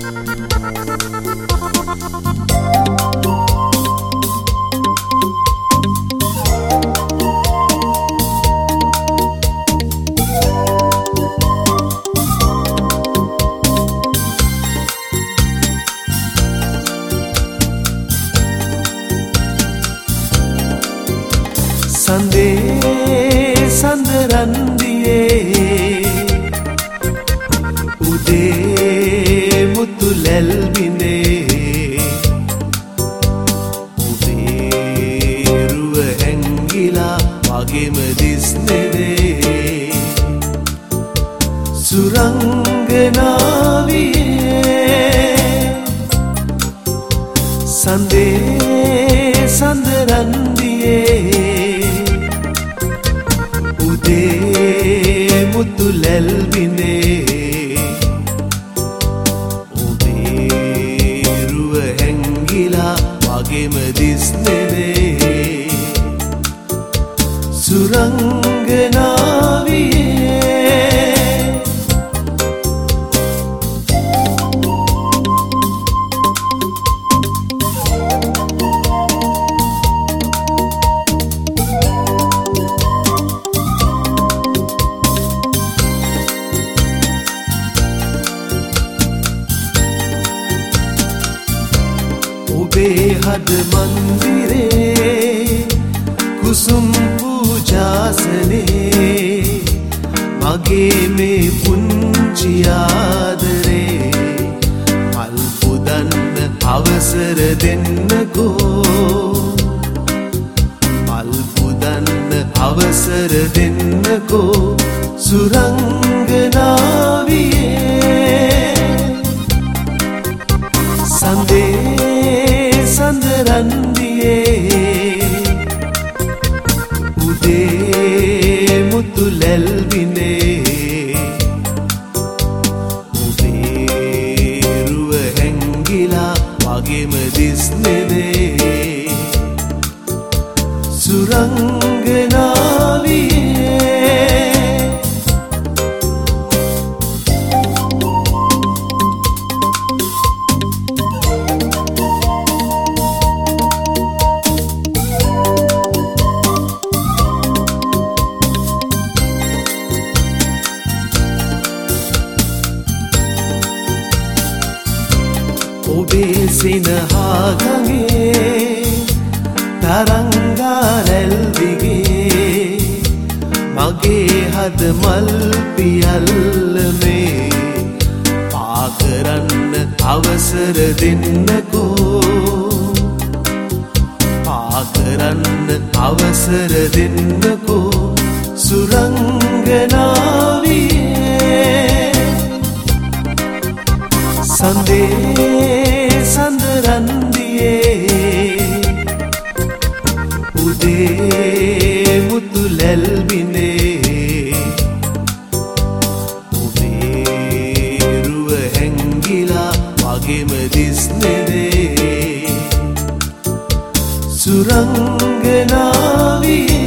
සඳේ සඳරන්දියේ උදේ මුතු ලැල් බිඳේ උදේ රුව හැංගිලා වගේම දිස්නෙදේ සුරංගනාවියේ සඳේ සඳරන්දියේ උදේ මුතු ලැල් බිඳේ උදේ රුව හැංගිලා වගේම දිස්නෙදේ සුරංගනාවියේ ඔබේ හද මන්දිරේ කුසුම් පූජාසනේ මගේ මේ පුංචි ආදරේ මල් පුදන්න අවසර දෙන්නකෝ මල් පුදන්න අවසර දෙන්නකෝ සුරංගනාවියේ සඳේ සඳරන්දියේ උදේ මුතු ලැල් බිඳේ උදේ රුව හැංගිලා වගේම දිස්නෙදේ සුරංගනාවියේ ඔබේ සිනහාගගේ තරංගාරැල් දිගේ මගේ හද මල් පියල්ලමේ පාකරන්න අවසර දෙන්නකෝ පාකරන්න අවසර දෙන්නකෝ සුරංගනාවියේ සඳේ සඳරන්දියේ උදේ මුතු ලැල් බිඳේ උදේ රුව හැංගිලා වගේම දිස්නෙදේ සුරංගනාවියේ